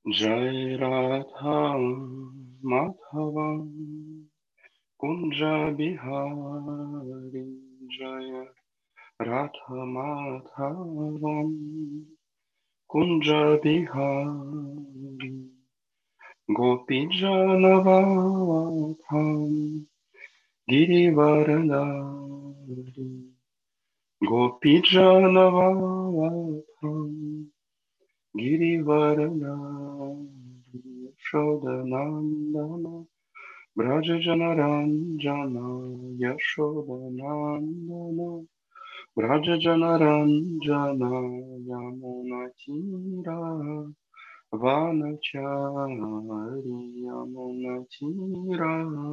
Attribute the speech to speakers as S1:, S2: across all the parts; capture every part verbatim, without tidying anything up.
S1: Jai Radha Madhavam Kunja Bihari Jaya Radha Madhavam Kunja Bihari Gopi Janavatam Girivaranari Gopi Janavatam Girivaranari Yashodanandana Brajajanaranjana Yashodanandana Brajajanaranjana Yamunatira Vanachari Yamunatira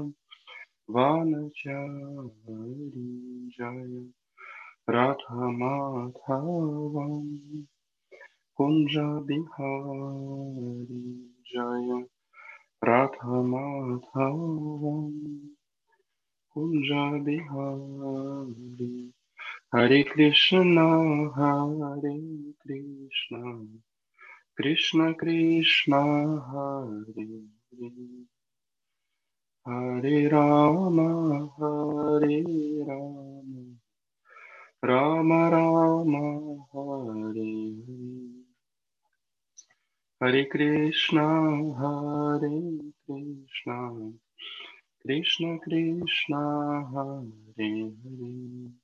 S1: Vanachari Jaya Radha Madhavam Kunja Bihari Jaya Radha Madhavam Kunja Bihari Hare Krishna Hare Krishna Krishna Krishna Hare Hare Hare Rama Hare Rama Rama Rama Hare Hare Hare Krishna Hare Krishna Krishna Krishna Hare Hare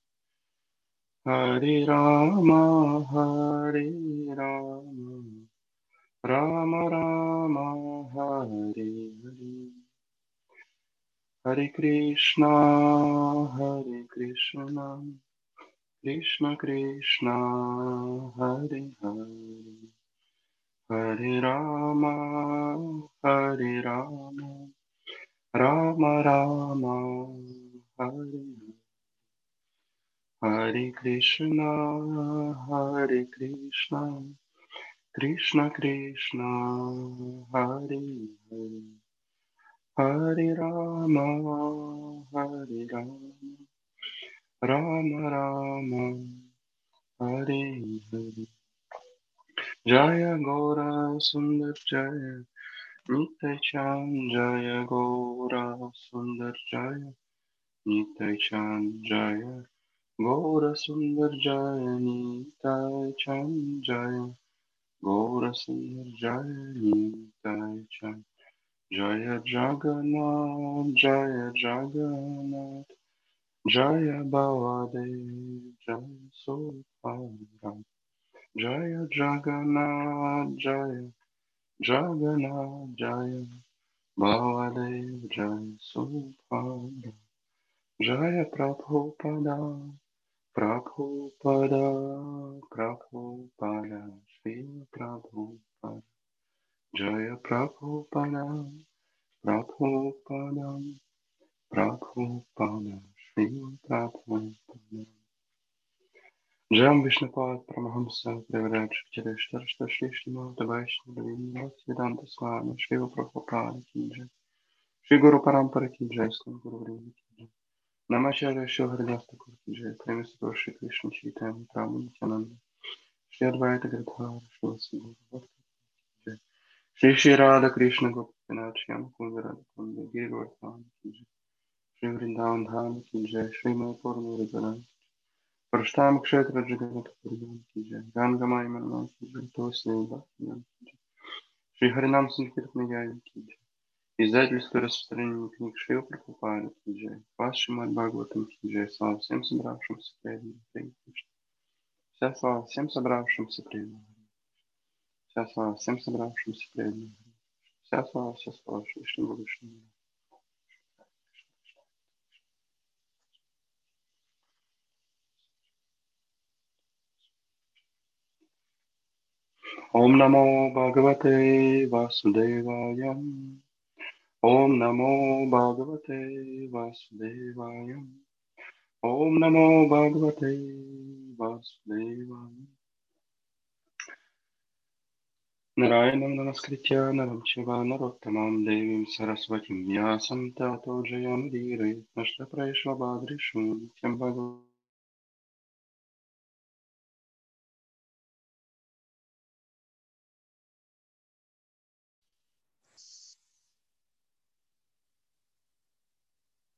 S1: Hare Rama Hare Rama Rama Rama Hare Hare Hare Krishna Hare Krishna Krishna Krishna Hare Hare Hare Rama Hare Rama Rama Rama Hare Hare Krishna Hare Krishna Krishna Krishna Hare Hare Hare Rama Hare Rama Rama Rama Hare Hare Jaya Gora Sundar Jaya Nitai Chand Jaya Gora Sundar Jaya Nitai Chand Jaya Gora Sundar Jaya Nitai Chand Jaya Gora Sundar Jaya Nitai Chand Jaya Jagannath Jaya Jagannath Jaya Baladev Jaya Subhadra Jaya Jagannath Jaya Jagannath Jaya Baladev Jaya Subhadra Jaya Prabhupada Prabhupada Prabhupada Shri Prabhupada Jaya Prabhupada Prabhupada Prabhupada Shri Prabhupada Jam Vishnupad Paramahamsa Devaraj Chirishtar Shrishtima Vaishnava Vedanta Swami Shri Prabhupada Ki Jai Shri Guru Parampara Ki Jai Shri Guru Vrinda Ki Jai Namacharya Shri Haridas Thakur Ki Jai Premisado Shri Krishna Chaitanya Prabhu Nityananda Shri Advaita Gadadhar Shri Vasudeva Bhakti Ki Jai Shri Shri Radha Krishna Gopinath Shyam Kunda Radha Kunda Giri Vardhan Ki Jai Shri Vrindavan Dham Ki Jai Shri Mayapur Muridana Параштам Кшетра Джаганатха Пурьям Ки Джай, Ганга Майя Манана Ки Джай, Тосни Бхактивидан Ки Джай, Шри Харинам Санкиртна Яви Ки Джай, издательство и распространение книг Шрила Прабхупады Ки Джай, Вас Шримад Бхагаватам Ки Джай, слава всем собравшимся преданным Харе Кришна. Вся слава всем собравшимся преданным Харе Кришна. Вся слава всем собравшимся преданным Харе Кришна. Вся слава, вся слава Шри Гуру Вишну. Om Namo Bhagavate Vasudevaya. Om Namo Bhagavate Vasudevaya. Om Namo Bhagavate Vasudevaya. Narayanam Namaskritya Naram Shiva Narottamam Devim Saraswatim Vyasam Tato Jayamudire Nashta Praishva Badrishu Nityam Bhagavad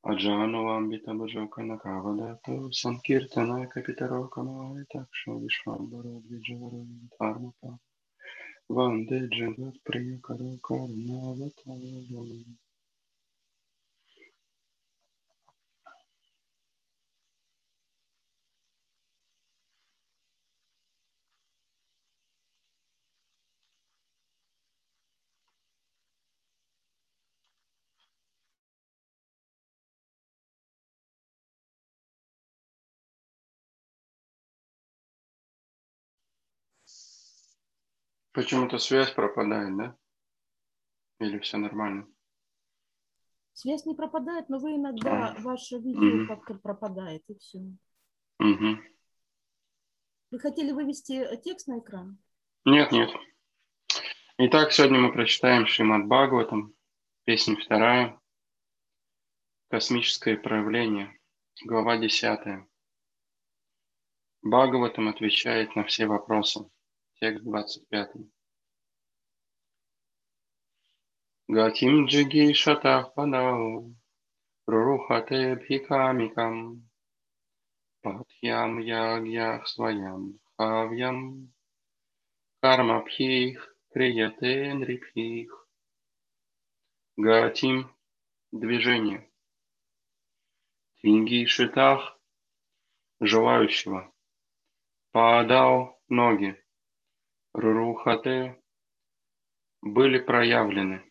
S1: Аджану Бхажокана Кавадату Санкиртана Капитарокана Такша Вишвамбара Двиджавара Дхармата Ванде Джагат Приякара Карнаватара. Почему-то связь пропадает, да? Или все нормально?
S2: Связь не пропадает, но вы иногда,
S1: А,
S2: ваше видео
S1: угу,
S2: как-то пропадает, и все.
S1: угу.
S2: Вы хотели вывести текст на экран?
S1: Нет, нет. Итак, сегодня мы прочитаем Шримад Бхагаватам, песня вторая, космическое проявление, глава десятая. Бхагаватам отвечает на все вопросы. Текст двадцать пятый. Гатим джиги шатах падау, рурухате бхикамикам, патьям ягьях своям хавьям, кармабхих крияте нрипхих. Гатим – движение. Тинги шитах – желающего. Падау – ноги. Рурухате – были проявлены.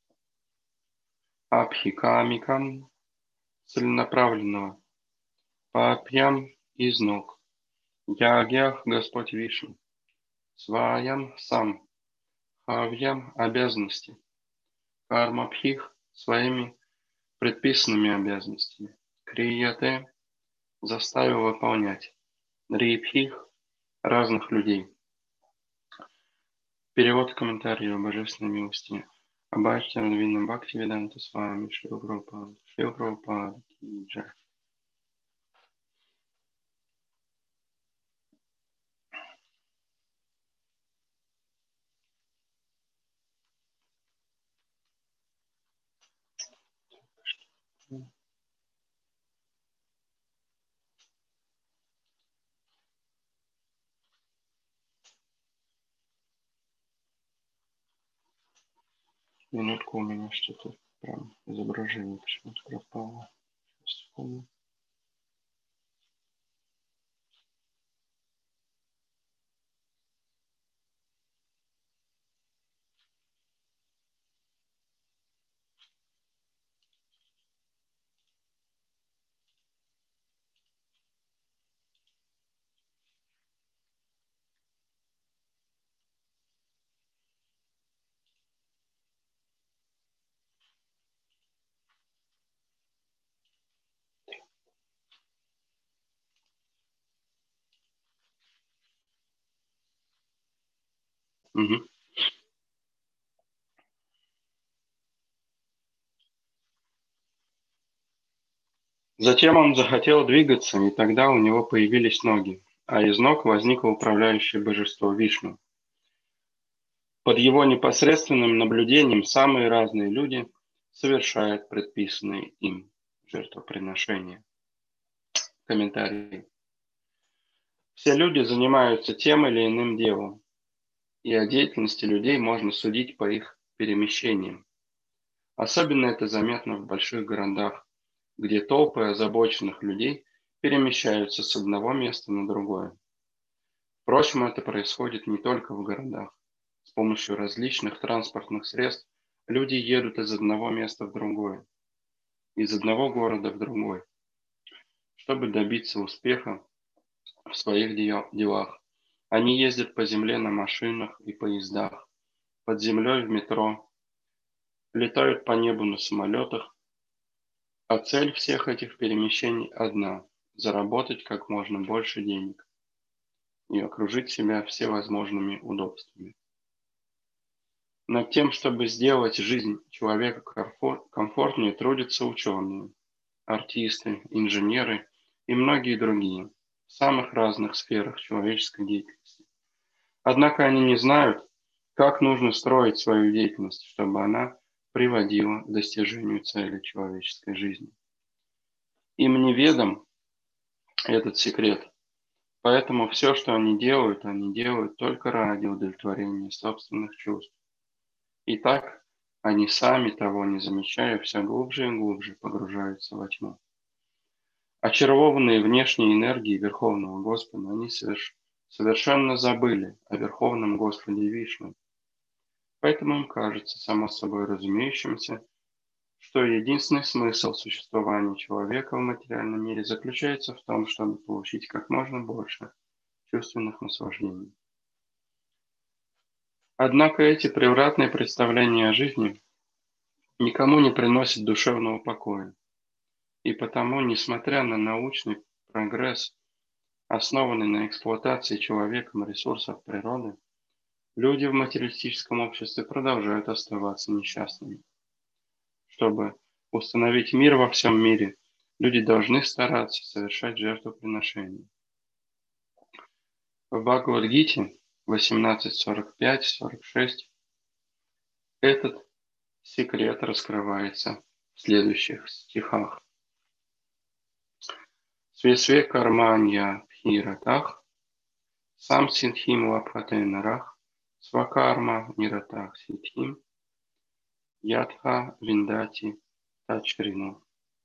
S1: Абхикамикам – целенаправленного. Папьям – из ног. Ягьях – Господь Вишну. Сваям – сам. Хавьям – обязанности. Кармабхих – своими предписанными обязанностями. Крияте – заставил выполнять. Рипхих – разных людей. Перевод и комментарий о божественной милости. Абхакти Равинна Бхакти Веданта с вами Шрила Прабхупада. Шрила Прабхупада ки джай. Минутку, у меня что-то прям изображение почему-то пропало. Сейчас вспомню. Угу. Затем он захотел двигаться, и тогда у него появились ноги, а из ног возникло управляющее божество Вишну. Под его непосредственным наблюдением самые разные люди совершают предписанные им жертвоприношения. Комментарий. Все люди занимаются тем или иным делом, и о деятельности людей можно судить по их перемещениям. Особенно это заметно в больших городах, где толпы озабоченных людей перемещаются с одного места на другое. Впрочем, это происходит не только в городах. С помощью различных транспортных средств люди едут из одного места в другое, из одного города в другой, чтобы добиться успеха в своих делах. Они ездят по земле на машинах и поездах, под землей в метро, летают по небу на самолетах, а цель всех этих перемещений одна – заработать как можно больше денег и окружить себя всевозможными удобствами. Над тем, чтобы сделать жизнь человека комфортнее, трудятся ученые, артисты, инженеры и многие другие в самых разных сферах человеческой деятельности. Однако они не знают, как нужно строить свою деятельность, чтобы она приводила к достижению цели человеческой жизни. Им неведом этот секрет. Поэтому все, что они делают, они делают только ради удовлетворения собственных чувств. И так они сами, того не замечая, все глубже и глубже погружаются во тьму. Очарованные внешней энергией Верховного Господа, они соверш- совершенно забыли о Верховном Господе Вишну. Поэтому им кажется само собой разумеющимся, что единственный смысл существования человека в материальном мире заключается в том, чтобы получить как можно больше чувственных наслаждений. Однако эти превратные представления о жизни никому не приносят душевного покоя. И потому, несмотря на научный прогресс, основанный на эксплуатации человеком ресурсов природы, люди в материалистическом обществе продолжают оставаться несчастными. Чтобы установить мир во всем мире, люди должны стараться совершать жертвоприношения. В Бхагавад-гите восемнадцать сорок пять сорок шесть этот секрет раскрывается в следующих стихах. Свесве карманья пхиратах, сам синхим лапхатенарах, свакарма ниратах ситхим, ятха виндати тачрину.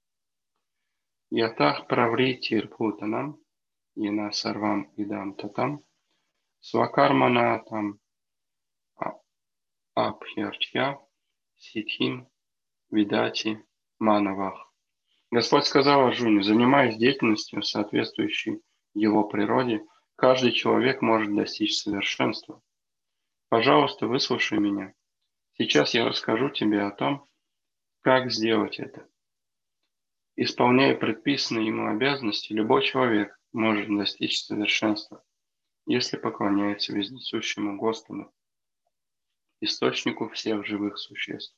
S1: Ятах правритир путанам, ена сарвам идам татам, свакармана там абхьярчья, ситхим видати манавах. Господь сказал Арджуне: занимаясь деятельностью, соответствующей его природе, каждый человек может достичь совершенства. Пожалуйста, выслушай меня. Сейчас я расскажу тебе о том, как сделать это. Исполняя предписанные ему обязанности, любой человек может достичь совершенства, если поклоняется вездесущему Господу, источнику всех живых существ.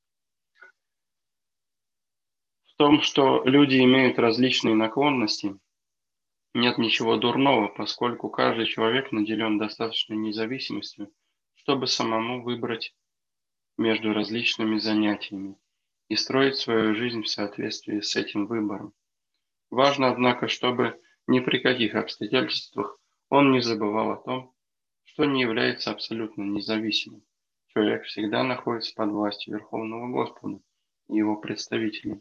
S1: В том, что люди имеют различные наклонности, нет ничего дурного, поскольку каждый человек наделен достаточной независимостью, чтобы самому выбрать между различными занятиями и строить свою жизнь в соответствии с этим выбором. Важно, однако, чтобы ни при каких обстоятельствах он не забывал о том, что не является абсолютно независимым. Человек всегда находится под властью Верховного Господа и его представителей.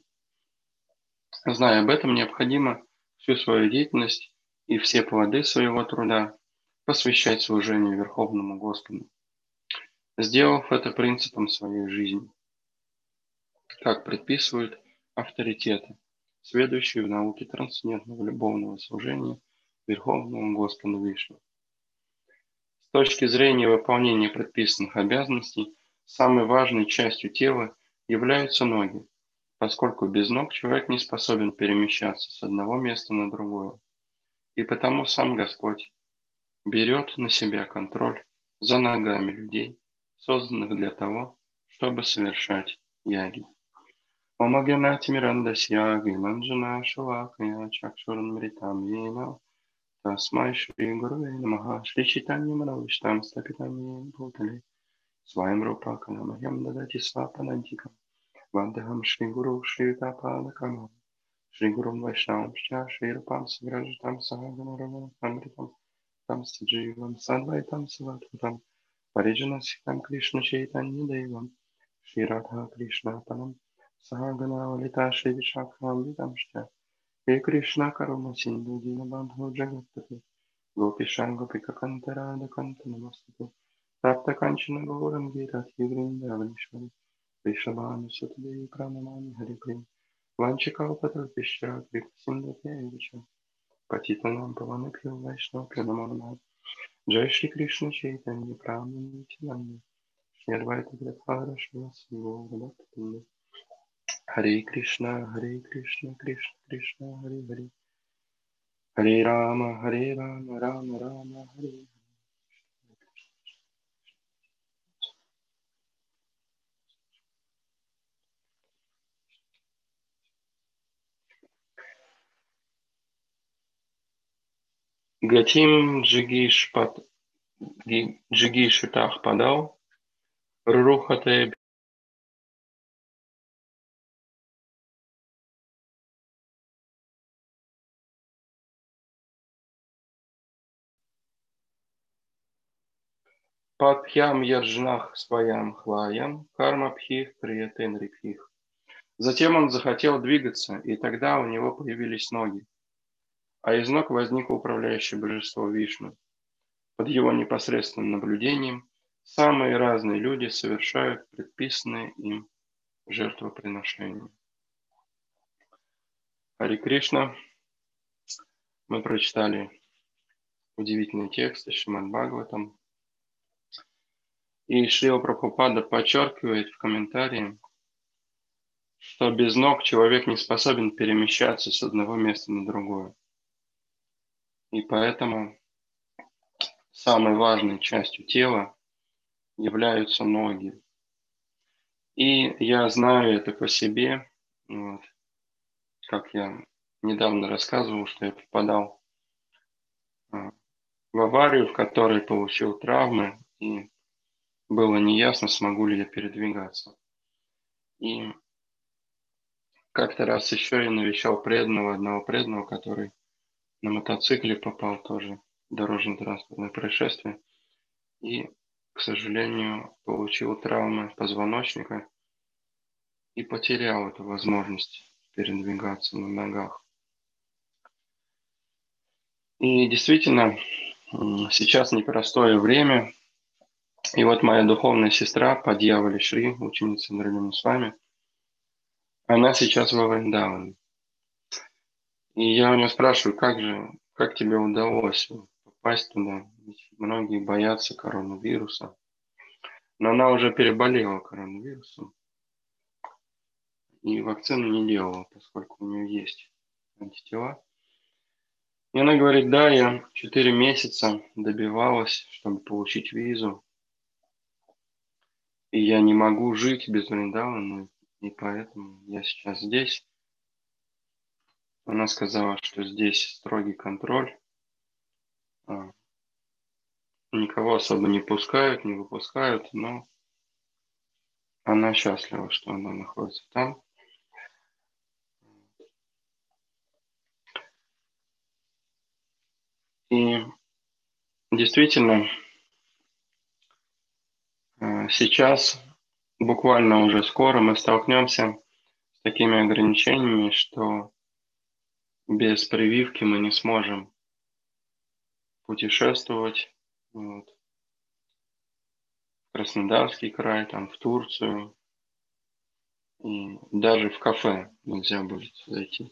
S1: Зная об этом, необходимо всю свою деятельность и все плоды своего труда посвящать служению Верховному Господу, сделав это принципом своей жизни, как предписывают авторитеты, следующие в науке трансцендентного любовного служения Верховному Господу Вишну. С точки зрения выполнения предписанных обязанностей, самой важной частью тела являются ноги, поскольку без ног человек не способен перемещаться с одного места на другое. И потому сам Господь берет на себя контроль за ногами людей, созданных для того, чтобы совершать яги. Омагенати мирандасья гиманджана шалакая чакшуран мритам ена тасмай шри гурве намаха шри читанья манавиштам стапитам бхутали сваем рупака намахям дадати свапанантикам вандахам шри гуру шри тападакамам шри гурум вайшнавам шча шри рупам сагражитам саганарамам амритам там садживам садвайтам саватхутам париджана ситам кришна чайтанья девам шри радха кришна панам Сагана Лита Шри Вишакхам Видамшта, Хе Кришна Каруна Синду Динабандху Джагатпати, Гопишан Гопика Кантарада Кантанамастату, Тапта Канчана Гаурам Гират Евриндаванишвари, Вишабану Сатадеви Пранамани Хариприм, Ванчикал Патрапища Крипсинда Певича, Патитанам Паванапью Вайшнав Пранамарна, Джай Шри Кришна Чайтанья Прамани Тиланни, Шри Адвайта Грапхара Шваса Гаурадатапинда. Харе Кришна, Харе Кришна, Кришна Кришна, Харе Харе. Харе Рама, Харе Рама, Рама Рама, Харе. Гатим Джигишпат Джигишитах падал, Рурухате Падхям яджнах своям хлаям, карма пхих приятен рипхих. Затем он захотел двигаться, и тогда у него появились ноги, а из ног возникло управляющее божество Вишну. Под его непосредственным наблюдением самые разные люди совершают предписанные им жертвоприношения. Хари Кришна. Мы прочитали удивительный текст из Шримад Бхагаватам. И Шрила Прабхупада подчеркивает в комментарии, что без ног человек не способен перемещаться с одного места на другое. И поэтому самой важной частью тела являются ноги. И я знаю это по себе, вот, как я недавно рассказывал, что я попадал в аварию, в которой получил травмы, и было неясно, смогу ли я передвигаться. И как-то раз еще я навещал преданного, одного преданного, который на мотоцикле попал тоже в дорожно-транспортное происшествие. И, к сожалению, получил травмы позвоночника и потерял эту возможность передвигаться на ногах. И действительно, сейчас непростое время. И вот моя духовная сестра Падьявали Шри, ученица Нараяна Свами, она сейчас во Вриндаване. И я у нее спрашиваю, как же, как тебе удалось попасть туда? Ведь многие боятся коронавируса. Но она уже переболела коронавирусом и вакцину не делала, поскольку у нее есть антитела. И она говорит, да, я четыре месяца добивалась, чтобы получить визу. И я не могу жить без Вриндавана, и поэтому я сейчас здесь. Она сказала, что здесь строгий контроль. Никого особо не пускают, не выпускают, но она счастлива, что она находится там. И действительно, сейчас, буквально уже скоро, мы столкнемся с такими ограничениями, что без прививки мы не сможем путешествовать вот, в Краснодарский край, там, в Турцию, и даже в кафе нельзя будет зайти.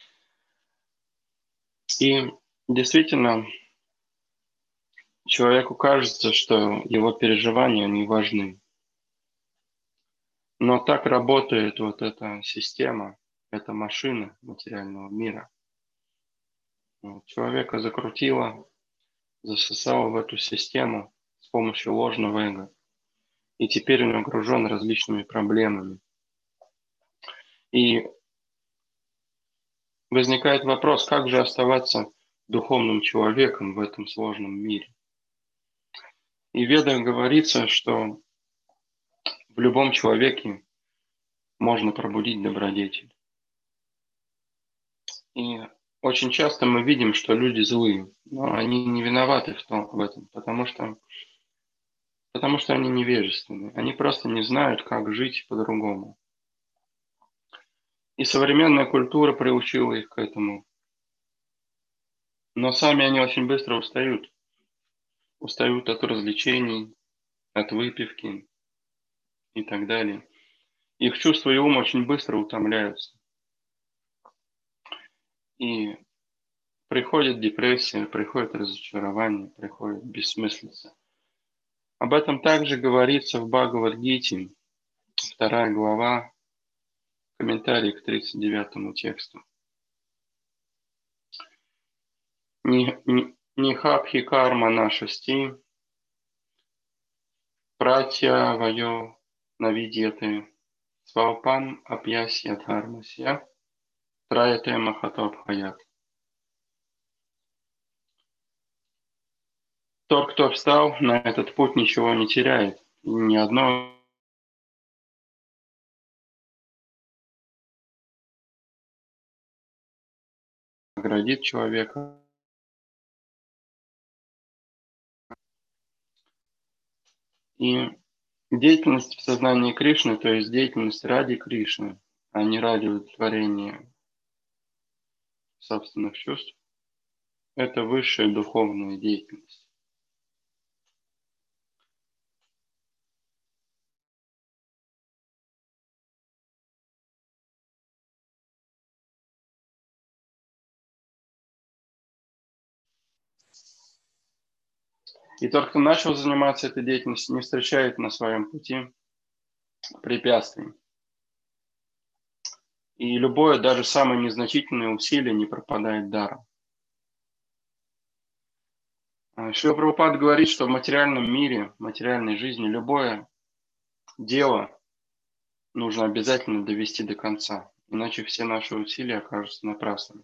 S1: И действительно, человеку кажется, что его переживания не важны. Но так работает вот эта система, эта машина материального мира. Вот, человека закрутило, засосало в эту систему с помощью ложного эго. И теперь он окружен различными проблемами. И возникает вопрос, как же оставаться духовным человеком в этом сложном мире. И в Ведах говорится, что в любом человеке можно пробудить добродетель. И очень часто мы видим, что люди злые, но они не виноваты в, том, в этом, потому что, потому что они невежественны. Они просто не знают, как жить по-другому. И современная культура приучила их к этому. Но сами они очень быстро устают. Устают от развлечений, от выпивки и так далее. Их чувства и ум очень быстро утомляются. И приходит депрессия, приходит разочарование, приходит бессмыслица. Об этом также говорится в Бхагавад-гите, вторая глава, комментарий к тридцать девятому тексту. Нихабхи карма нашасти, пратья вайо навидьяте, свалпам апьясья дхармасья, траяте махатабхаят. Тот, кто встал на этот путь, ничего не теряет. И ни одно оградит человека. И деятельность в сознании Кришны, то есть деятельность ради Кришны, а не ради удовлетворения собственных чувств, это высшая духовная деятельность. И тот, кто начал заниматься этой деятельностью, не встречает на своем пути препятствий. И любое, даже самое незначительное усилие не пропадает даром. Шрила Прабхупада говорит, что в материальном мире, в материальной жизни любое дело нужно обязательно довести до конца, иначе все наши усилия окажутся напрасными.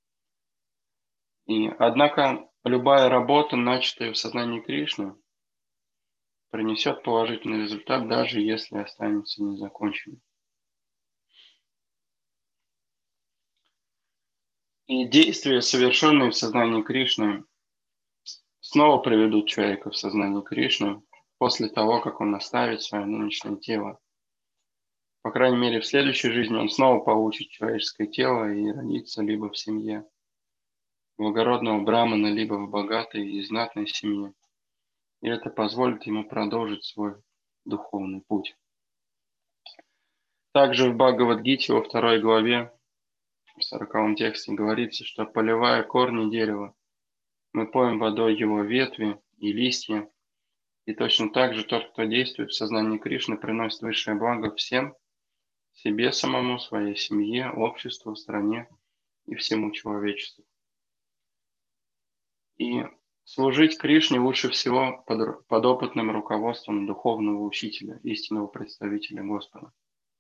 S1: И, однако, любая работа, начатая в сознании Кришны, принесет положительный результат, даже если останется незаконченной. И действия, совершенные в сознании Кришны, снова приведут человека в сознание Кришны после того, как он оставит свое нынешнее тело. По крайней мере, в следующей жизни он снова получит человеческое тело и родится либо в семье благородного брамана, либо в богатой и знатной семье. И это позволит ему продолжить свой духовный путь. Также в Бхагавад-гите во второй главе, в сороковом тексте говорится, что поливая корни дерева, мы поем водой его ветви и листья. И точно так же тот, кто действует в сознании Кришны, приносит высшее благо всем, себе самому, своей семье, обществу, стране и всему человечеству. И служить Кришне лучше всего под, под опытным руководством духовного учителя, истинного представителя Господа.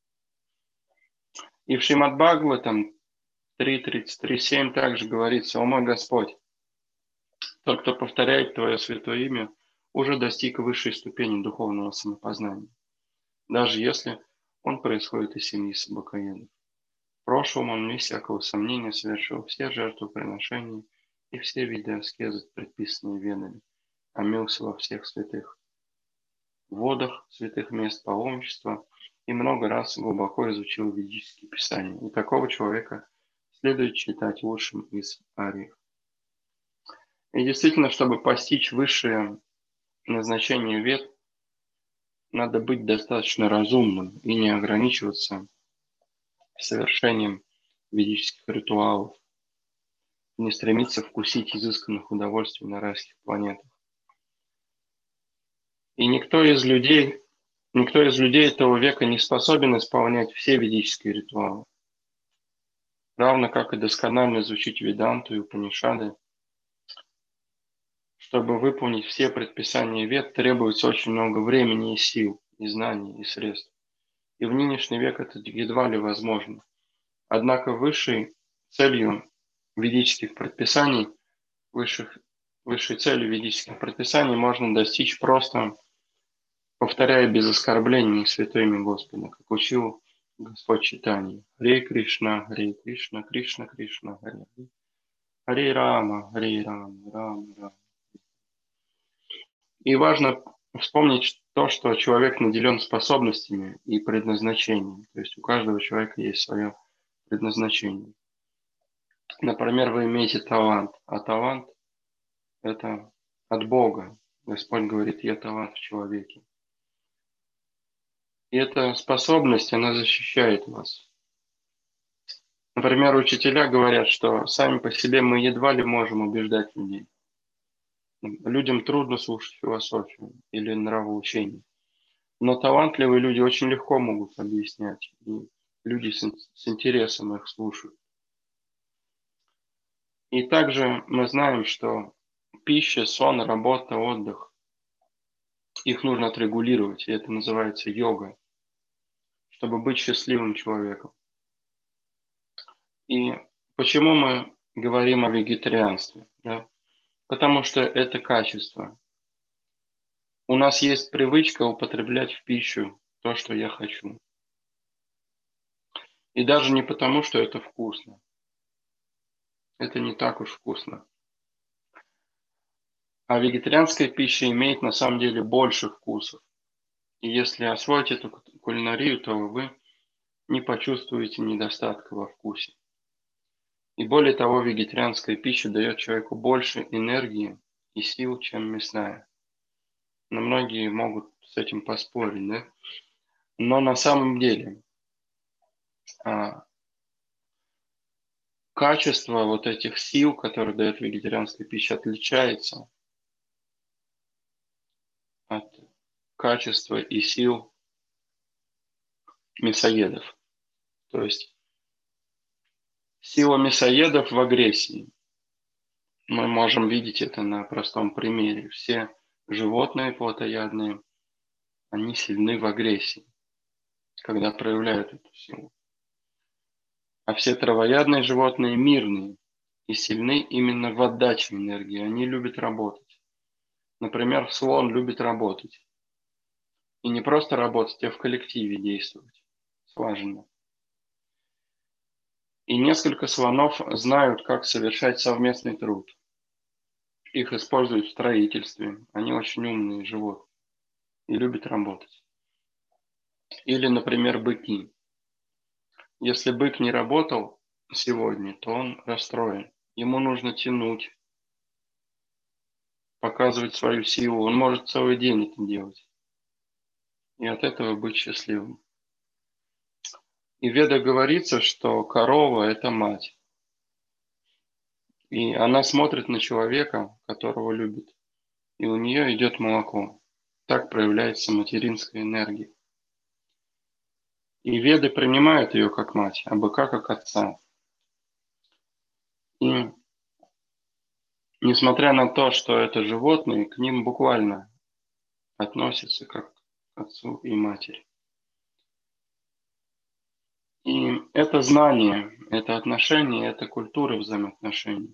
S1: И в Шримад Бхагаватам три тридцать три семь также говорится: «О мой Господь, тот, кто повторяет Твое святое имя, уже достиг высшей ступени духовного самопознания, даже если он происходит из семьи собакоедов. В прошлом он, вне всякого сомнения, совершил все жертвоприношения и все виды аскезы, предписанные ведами, омылся во всех святых водах, святых мест паломничества и много раз глубоко изучил ведические писания. И такого человека следует считать лучшим из ариев». И действительно, чтобы постичь высшее назначение вед, надо быть достаточно разумным и не ограничиваться совершением ведических ритуалов, не стремиться вкусить изысканных удовольствий на райских планетах. И никто из людей, никто из людей этого века не способен исполнять все ведические ритуалы. Равно как и досконально изучить Веданту и Упанишады, чтобы выполнить все предписания вед, требуется очень много времени и сил, и знаний, и средств. И в нынешний век это едва ли возможно. Однако высшей целью ведических предписаний, высших, высшей целью ведических предписаний можно достичь просто повторяя без оскорблений святое имя Господа, как учил Господь Чайтанья. Харе Кришна, Харе Кришна, Кришна Кришна, Харе Харе. Харе Рама, Харе Рама, Рама Рама. И важно вспомнить то, что человек наделен способностями и предназначением. То есть у каждого человека есть свое предназначение. Например, вы имеете талант, а талант – это от Бога. Господь говорит: «Я талант в человеке». И эта способность, она защищает вас. Например, учителя говорят, что сами по себе мы едва ли можем убеждать людей. Людям трудно слушать философию или нравоучение. Но талантливые люди очень легко могут объяснять, и люди с, с интересом их слушают. И также мы знаем, что пища, сон, работа, отдых, их нужно отрегулировать, и это называется йога, чтобы быть счастливым человеком. И почему мы говорим о вегетарианстве? Да? Потому что это качество. У нас есть привычка употреблять в пищу то, что я хочу. И даже не потому, что это вкусно. Это не так уж вкусно. А вегетарианская пища имеет на самом деле больше вкусов. И если освоить эту кулинарию, то вы не почувствуете недостатка во вкусе. И более того, вегетарианская пища дает человеку больше энергии и сил, чем мясная. Но многие могут с этим поспорить, да? Но на самом деле а, качество вот этих сил, которые дает вегетарианская пища, отличается от качества и сил мясоедов. То есть сила мясоедов в агрессии. Мы можем видеть это на простом примере. Все животные плотоядные, они сильны в агрессии, когда проявляют эту силу. А все травоядные животные мирные и сильны именно в отдаче энергии. Они любят работать. Например, слон любит работать. И не просто работать, а в коллективе действовать. Слаженно. И несколько слонов знают, как совершать совместный труд. Их используют в строительстве. Они очень умные животные и любят работать. Или, например, быки. Если бык не работал сегодня, то он расстроен. Ему нужно тянуть, показывать свою силу. Он может целый день это делать. И от этого быть счастливым. И в Ведах говорится, что корова – это мать. И она смотрит на человека, которого любит. И у нее идет молоко. Так проявляется материнская энергия. И Веды принимают ее как мать, а быка как отца. И несмотря на то, что это животные, к ним буквально относятся как к отцу и матери. И это знание, это отношение, это культура взаимоотношений.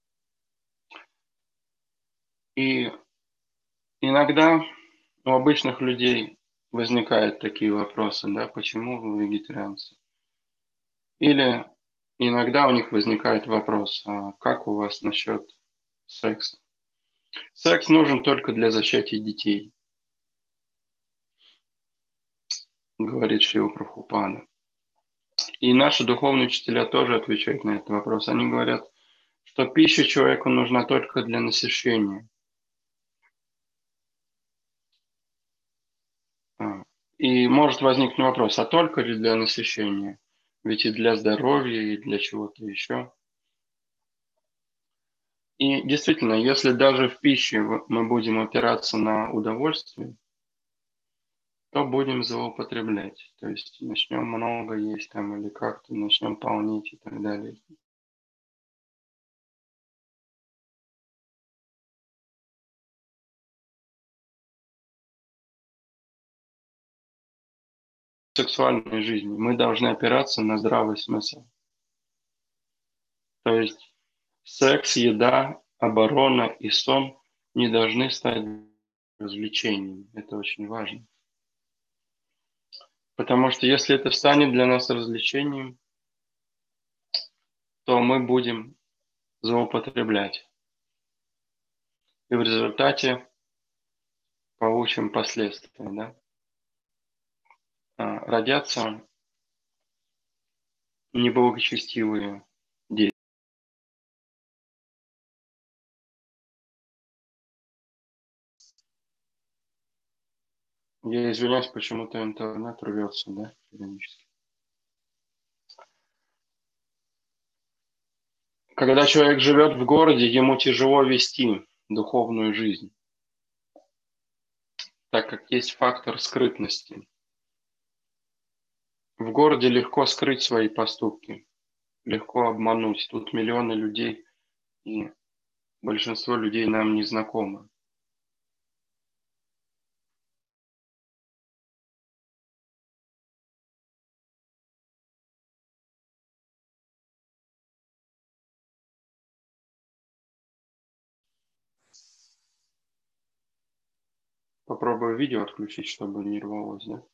S1: И иногда у обычных людей возникают такие вопросы, да, почему вы вегетарианцы? Или иногда у них возникает вопрос, а как у вас насчет секса? Секс нужен только для зачатия детей, говорит Шрила Прабхупада. И наши духовные учителя тоже отвечают на этот вопрос. Они говорят, что пища человеку нужна только для насыщения. И может возникнуть вопрос, а только ли для насыщения? Ведь и для здоровья, и для чего-то еще. И действительно, если даже в пище мы будем опираться на удовольствие, то будем злоупотреблять. То есть начнем много есть там или как-то начнем полнить и так далее. В сексуальной жизни мы должны опираться на здравый смысл. То есть секс, еда, оборона и сон не должны стать развлечением. Это очень важно. Потому что если это станет для нас развлечением, то мы будем злоупотреблять. И в результате получим последствия. Да? А, родятся неблагочестивые дети. Я извиняюсь, почему-то интернет рвется, да, периодически. Когда человек живет в городе, ему тяжело вести духовную жизнь, так как есть фактор скрытности. В городе легко скрыть свои поступки, легко обмануть. Тут миллионы людей, и большинство людей нам не знакомы. Попробую видео отключить, чтобы не рвалось, да?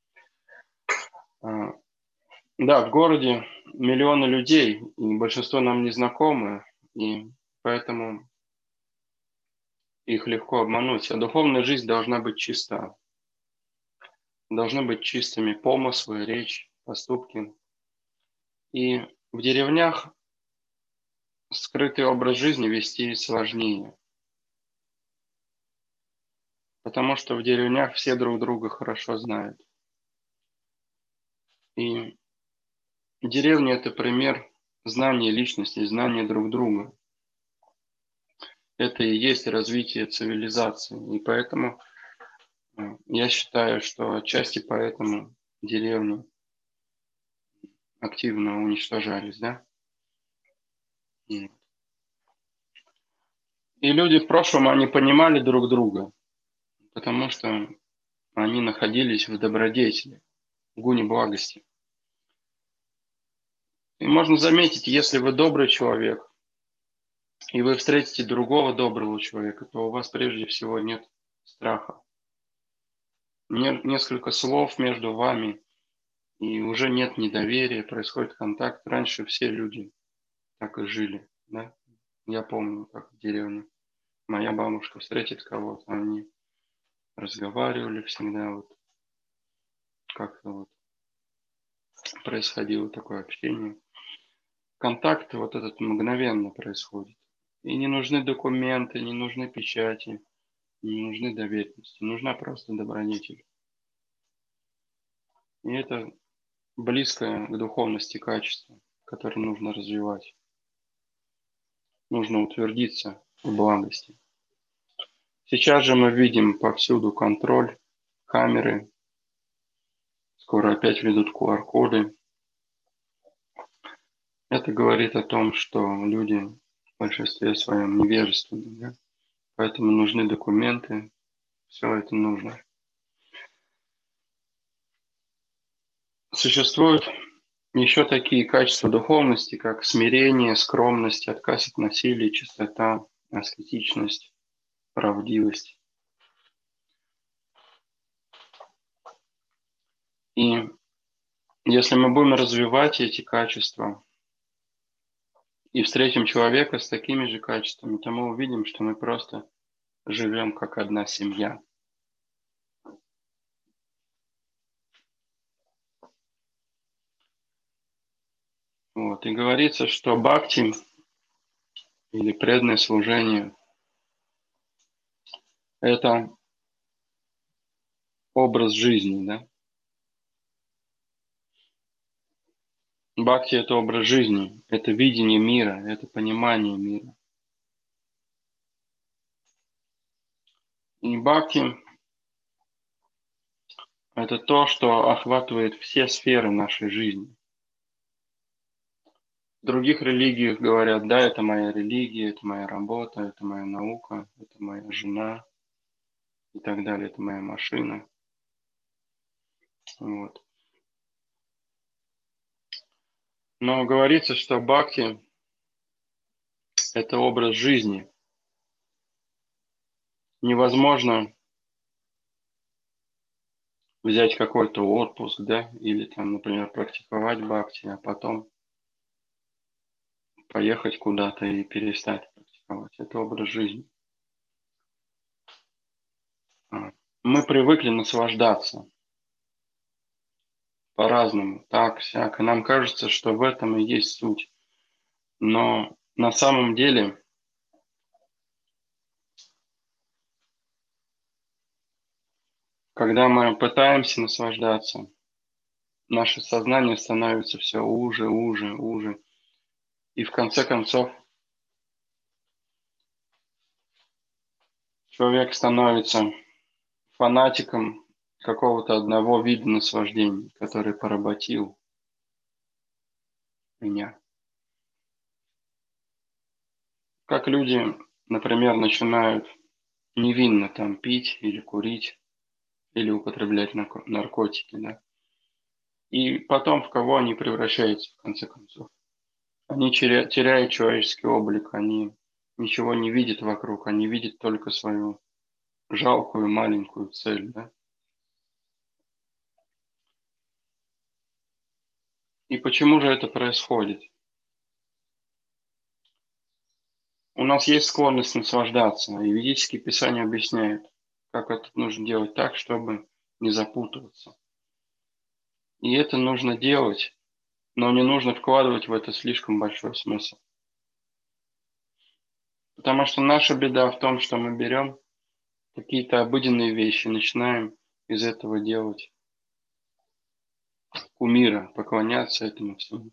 S1: А, да, в городе миллионы людей, и большинство нам не знакомы, и поэтому их легко обмануть. А духовная жизнь должна быть чиста. должны быть чистыми помыслы, речь, поступки. И в деревнях скрытый образ жизни вести сложнее, потому что в деревнях все друг друга хорошо знают. И деревня – это пример знания личности, знания друг друга. Это и есть развитие цивилизации. И поэтому я считаю, что отчасти поэтому деревни активно уничтожались, да? И люди в прошлом, они понимали друг друга, потому что они находились в добродетели, в гуне благости. И можно заметить, если вы добрый человек, и вы встретите другого доброго человека, то у вас прежде всего нет страха. Не- несколько слов между вами, и уже нет недоверия, происходит контакт. Раньше все люди так и жили, да? Я помню, как в деревне моя бабушка встретит кого-то, они разговаривали всегда, вот как-то вот происходило такое общение. Контакт вот этот мгновенно происходит. И не нужны документы, не нужны печати, не нужны доверенности, нужна просто добродетель. И это близкое к духовности качество, которое нужно развивать. Нужно утвердиться в благости. Сейчас же мы видим повсюду контроль, камеры, скоро опять ведут ку ар коды. Это говорит о том, что люди в большинстве своем невежественны, да? Поэтому нужны документы, все это нужно. Существуют еще такие качества духовности, как смирение, скромность, отказ от насилия, чистота, аскетичность, правдивость. И если мы будем развивать эти качества и встретим человека с такими же качествами, то мы увидим, что мы просто живем как одна семья. Вот. И говорится, что бхакти или преданное служение – это образ жизни, да? Бхакти – это образ жизни, это видение мира, это понимание мира. И бхакти – это то, что охватывает все сферы нашей жизни. В других религиях говорят, да, это моя религия, это моя работа, это моя наука, это моя жена и так далее, это моя машина. Вот. Но говорится, что бхакти – это образ жизни. Невозможно взять какой-то отпуск, да, или там, например, практиковать бхакти, а потом поехать куда-то и перестать практиковать. Это образ жизни. Мы привыкли наслаждаться по-разному, так, сяк. И нам кажется, что в этом и есть суть. Но на самом деле когда мы пытаемся наслаждаться, наше сознание становится все уже, уже, уже. И в конце концов человек становится фанатиком какого-то одного вида наслаждений, который поработил меня. Как люди, например, начинают невинно там пить или курить, или употреблять наркотики, да. И потом в кого они превращаются, в конце концов? Они теряют человеческий облик, они ничего не видят вокруг, они видят только свою жалкую маленькую цель, да? И почему же это происходит? У нас есть склонность наслаждаться, и ведические писания объясняют, как это нужно делать так, чтобы не запутываться. И это нужно делать, но не нужно вкладывать в это слишком большой смысл. Потому что наша беда в том, что мы берем какие-то обыденные вещи, начинаем из этого делать кумира, поклоняться этому всему.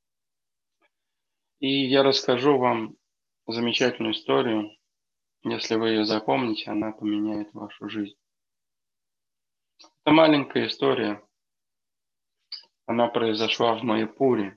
S1: И я расскажу вам замечательную историю. Если вы ее запомните, она поменяет вашу жизнь. Это маленькая история. Она произошла в Майяпуре.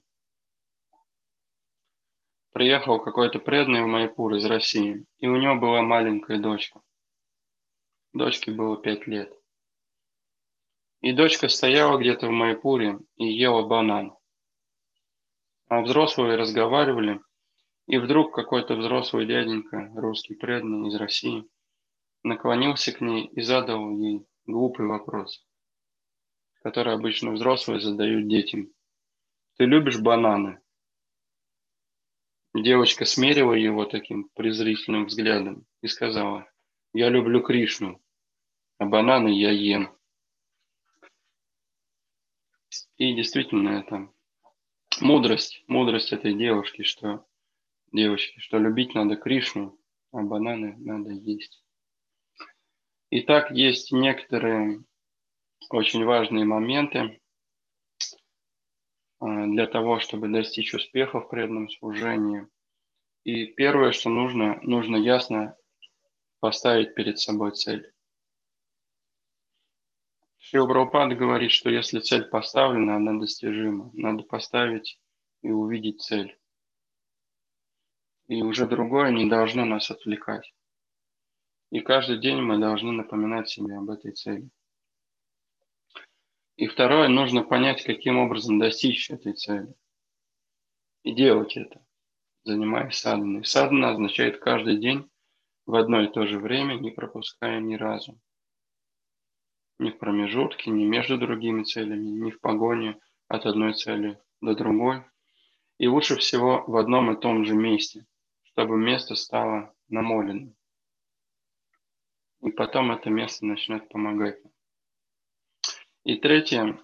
S1: Приехал какой-то преданный в Майяпур из России, и у него была маленькая дочка. Дочке было пять лет. И дочка стояла где-то в Майяпуре и ела банан. А взрослые разговаривали, и вдруг какой-то взрослый дяденька, русский преданный из России, наклонился к ней и задал ей глупый вопрос, который обычно взрослые задают детям. «Ты любишь бананы?» Девочка смерила его таким презрительным взглядом и сказала: «Я люблю Кришну, а бананы я ем». И действительно, это мудрость, мудрость этой девушки, что девочки, что любить надо Кришну, а бананы надо есть. Итак, есть некоторые очень важные моменты для того, чтобы достичь успеха в преданном служении. И первое, что нужно, нужно ясно поставить перед собой цель. Шрила Прабхупада говорит, что если цель поставлена, она достижима. Надо поставить и увидеть цель. И уже другое не должно нас отвлекать. И каждый день мы должны напоминать себе об этой цели. И второе, нужно понять, каким образом достичь этой цели. И делать это, занимаясь садханой. Садхана означает каждый день в одно и то же время, не пропуская ни разу. Ни в промежутке, ни между другими целями, ни в погоне от одной цели до другой. И лучше всего в одном и том же месте, чтобы место стало намоленным. И потом это место начнет помогать. И третье.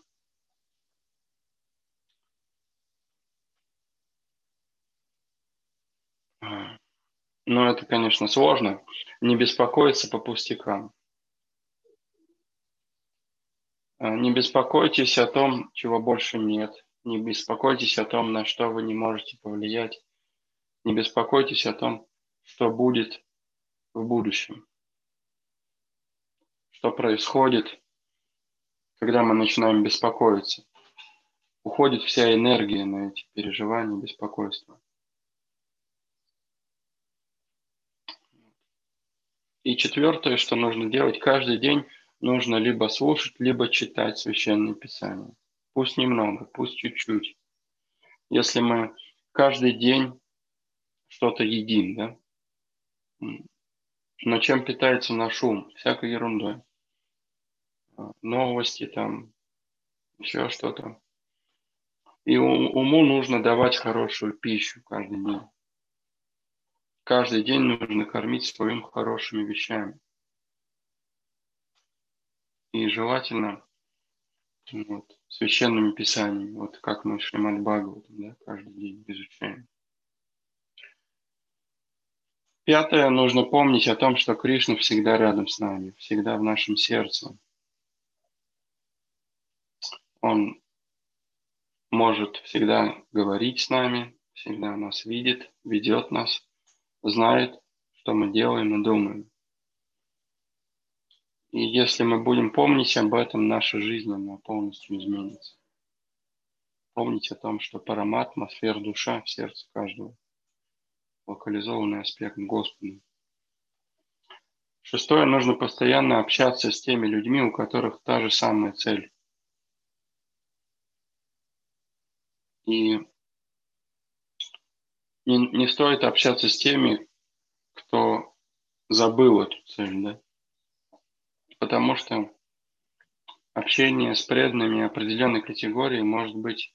S1: Но это, конечно, сложно. Не беспокоиться по пустякам. Не беспокойтесь о том, чего больше нет. Не беспокойтесь о том, на что вы не можете повлиять. Не беспокойтесь о том, что будет в будущем. Что происходит, когда мы начинаем беспокоиться. Уходит вся энергия на эти переживания, беспокойства. И четвертое, что нужно делать, каждый день нужно либо слушать, либо читать Священное Писание. Пусть немного, пусть чуть-чуть. Если мы каждый день что-то едим, да? Но чем питается наш ум? Всякой ерундой. Новости там, еще что-то. И уму нужно давать хорошую пищу каждый день. Каждый день нужно кормить свой ум хорошими вещами. И желательно вот, священными писаниями, вот как мы Шримад Бхагаватам, да, каждый день изучаем. Пятое, нужно помнить о том, что Кришна всегда рядом с нами, всегда в нашем сердце. Он может всегда говорить с нами, всегда нас видит, ведет нас, знает, что мы делаем и думаем. И если мы будем помнить об этом, наша жизнь, она полностью изменится. Помнить о том, что параматма, сфера душа в сердце каждого. Локализованный аспект Господа. Шестое, нужно постоянно общаться с теми людьми, у которых та же самая цель. И не, не стоит общаться с теми, кто забыл эту цель, да? Потому что общение с преданными определенной категории может быть,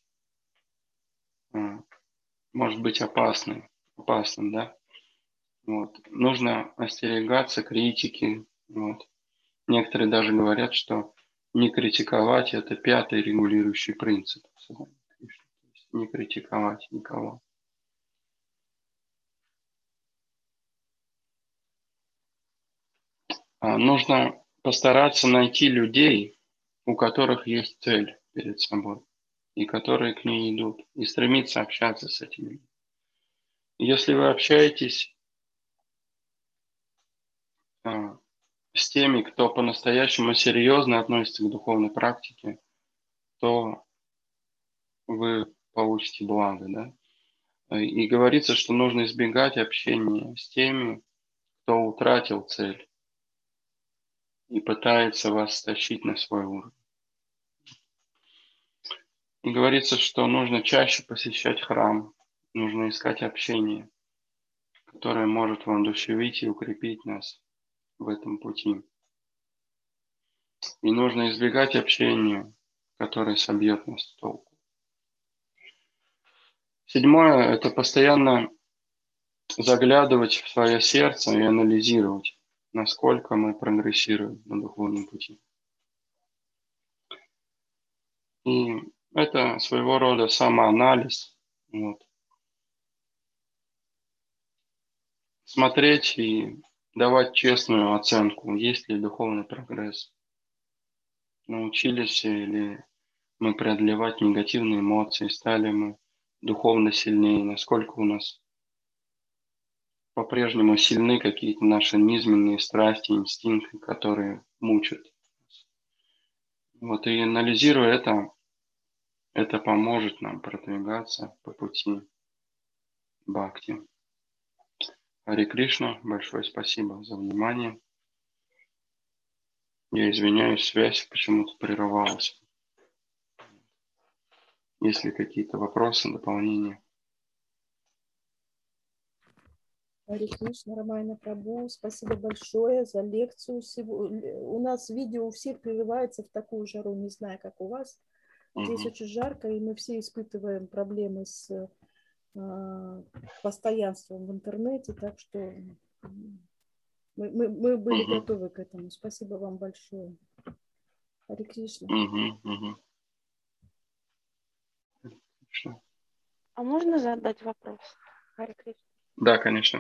S1: может быть опасным, опасным, да? Вот. Нужно остерегаться критики. Вот. Некоторые даже говорят, что Не критиковать – это пятый регулирующий принцип сознания Кришны. То есть не критиковать никого. А нужно постараться найти людей, у которых есть цель перед собой, и которые к ней идут, и стремиться общаться с этими людьми. Если вы общаетесь а, с теми, кто по-настоящему серьезно относится к духовной практике, то вы получите благо, да? И говорится, что нужно избегать общения с теми, кто утратил цель и пытается вас стащить на свой уровень. И говорится, что нужно чаще посещать храм, нужно искать общение, которое может воодушевить и укрепить нас в этом пути. И нужно избегать общения, которое собьет нас с толку. Седьмое – это постоянно заглядывать в свое сердце и анализировать, насколько мы прогрессируем на духовном пути. И это своего рода самоанализ. Вот. Смотреть и давать честную оценку, есть ли духовный прогресс. Научились ли мы преодолевать негативные эмоции, стали мы духовно сильнее, насколько у нас по-прежнему сильны какие-то наши низменные страсти, инстинкты, которые мучат. Вот и анализируя это, это поможет нам продвигаться по пути бхакти. Харе Кришна, большое спасибо за внимание. Я извиняюсь, связь почему-то прерывалась. Есть ли какие-то вопросы, дополнения?
S2: Харе Кришна, Рамайна Прабhu, спасибо большое за лекцию. У нас видео у всех прерывается в такую жару, не знаю, как у вас. Здесь
S1: Угу.
S2: очень жарко, и мы все испытываем проблемы с э, постоянством в интернете, так что мы, мы, мы были
S1: Угу.
S2: готовы к этому. Спасибо вам большое. Харе Кришна.
S1: Угу. Угу. Что?
S3: А можно задать вопрос, Харе Кришна?
S1: Да, конечно.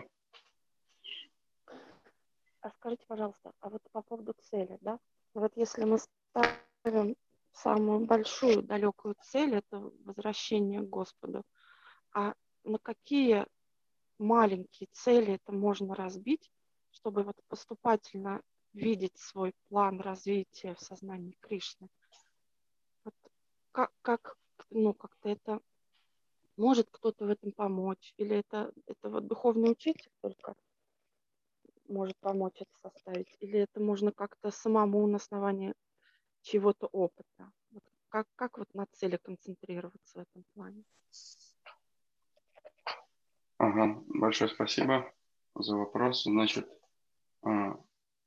S3: А скажите, пожалуйста, а вот по поводу цели, да? Вот если мы ставим самую большую далекую цель, это возвращение к Господу, а на какие маленькие цели это можно разбить, чтобы вот поступательно видеть свой план развития в сознании Кришны? Вот как, как, ну, как-то это может кто-то в этом помочь? Или это, это вот духовный учитель только может помочь это составить? Или это можно как-то самому на основании чего-то опыта? Вот как, как вот на цели концентрироваться в этом плане?
S1: Ага, большое спасибо за вопрос. Значит, а,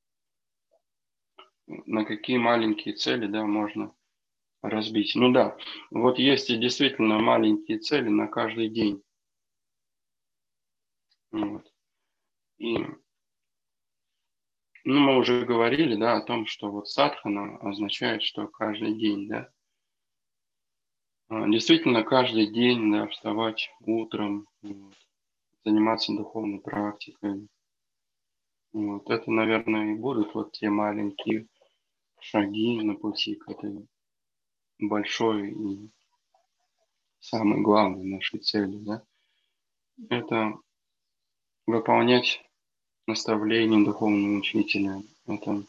S1: на какие маленькие цели, да, можно разбить? Ну да, вот есть и действительно маленькие цели на каждый день. Вот. И ну, мы уже говорили, да, о том, что вот садхана означает, что каждый день, да. А, Действительно, каждый день, да, вставать утром, вот, заниматься духовной практикой. Вот. Это, наверное, и будут вот те маленькие шаги на пути к этой большой и самой главной нашей цели, да. Это выполнять наставления духовного учителя, это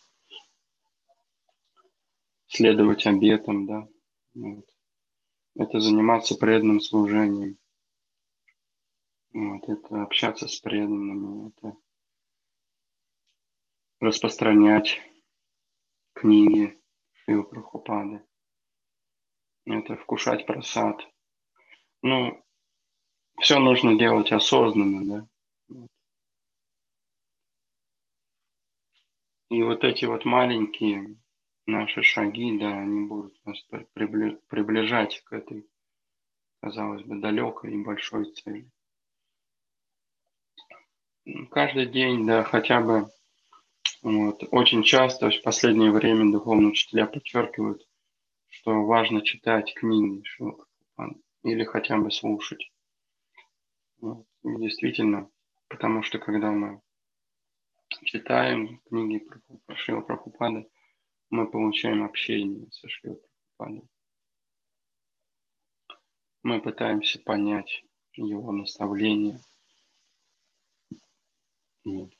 S1: следовать обетам, да. Вот. Это заниматься преданным служением. Вот. Это общаться с преданными, это распространять книги Шрилы Прабхупады. Это вкушать прасад. Ну, все нужно делать осознанно, да. Вот. И вот эти вот маленькие наши шаги, да, они будут нас прибли- приближать к этой, казалось бы, далекой и большой цели. Каждый день, да, хотя бы Вот. Очень часто в последнее время духовные учителя подчеркивают, что важно читать книги Шрилы Прабхупады или хотя бы слушать. Вот. И действительно, потому что когда мы читаем книги про Шрилы Прабхупады, мы получаем общение со Шрилой Прабхупадой. Мы пытаемся понять его наставления. Вот.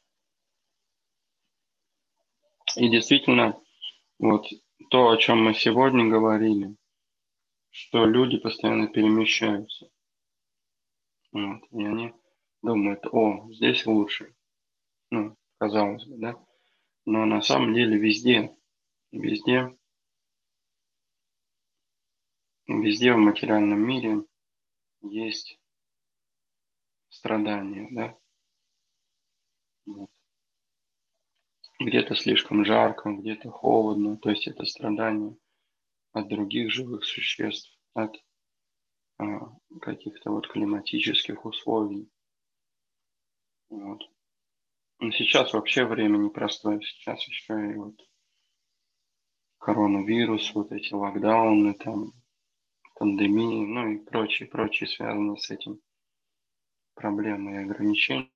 S1: И действительно, вот то, о чем мы сегодня говорили, что люди постоянно перемещаются. Вот, и они думают, о, здесь лучше. Ну, казалось бы, да? Но на самом деле везде, везде, везде в материальном мире есть страдания, да? Вот. Где-то слишком жарко, где-то холодно, то есть это страдания от других живых существ, от а, каких-то вот климатических условий. Вот. Но сейчас вообще время непростое, сейчас еще и вот коронавирус, вот эти локдауны, там, пандемии, ну и прочие, прочие связанные с этим проблемы и ограничения.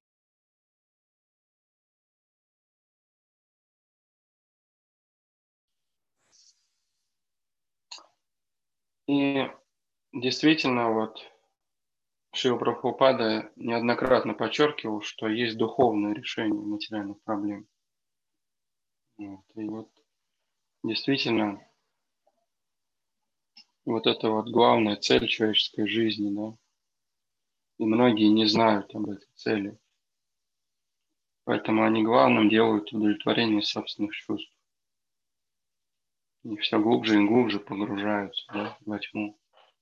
S1: И действительно, вот Шрила Прабхупада неоднократно подчеркивал, что есть духовное решение материальных проблем. Вот. И вот действительно, вот это вот главная цель человеческой жизни, да. И многие не знают об этой цели. Поэтому они главным делают удовлетворение собственных чувств. И все глубже и глубже погружаются, да, во тьму.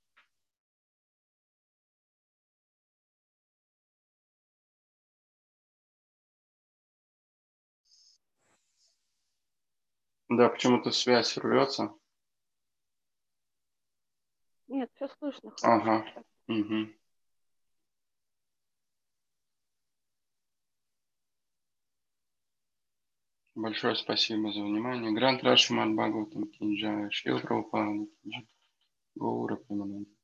S1: Да, почему-то связь рвется.
S3: Нет, все слышно
S1: Ага.
S3: хорошо.
S1: Угу. Большое спасибо за внимание. Грант Рашимат Бхагаватам Кинджай, Шрила Прабхупада Кинджай, Гаура Премананда.